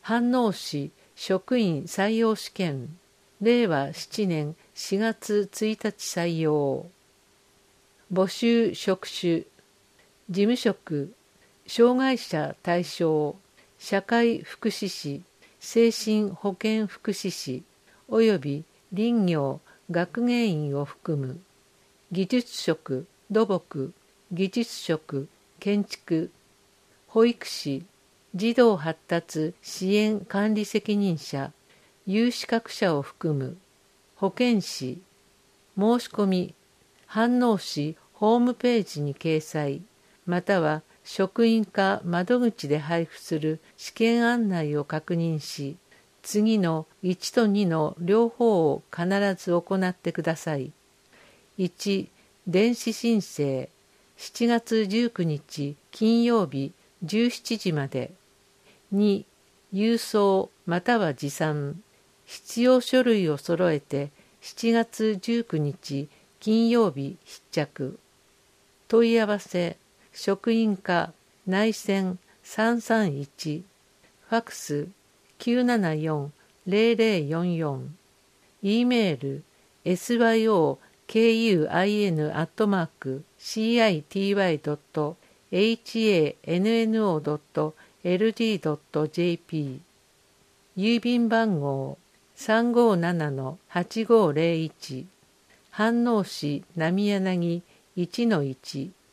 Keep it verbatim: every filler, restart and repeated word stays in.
飯能市職員採用試験、れいわななねんしがつついたち採用。募集職種、事務職、障害者対象、社会福祉士、精神保健福祉士、および林業、学芸員を含む。技術職、土木、技術職、建築、保育士、児童発達支援管理責任者、有資格者を含む。保健師、申し込み、飯能市ホームページに掲載、または職員課窓口で配布する試験案内を確認し、次のいちとにの両方を必ず行ってください。いち、電子申請、しちがつじゅうくにち金曜日じゅうしちじまで。に、郵送または持参、必要書類を揃えてしちがつじゅうくにち金曜日必着。問い合わせ、職員課内線さんさんいち、ファクスきゅうななよん ゼロゼロよんよん、E メール エスワイオーケーユーアイエヌ アットマーク シーアイティーワイ ドット エイチエーエヌエヌオー ドット エルディー ドット ジェーピー、 郵便番号 さんごーななのはちごーゼロいち、飯能市浪柳 いちのいち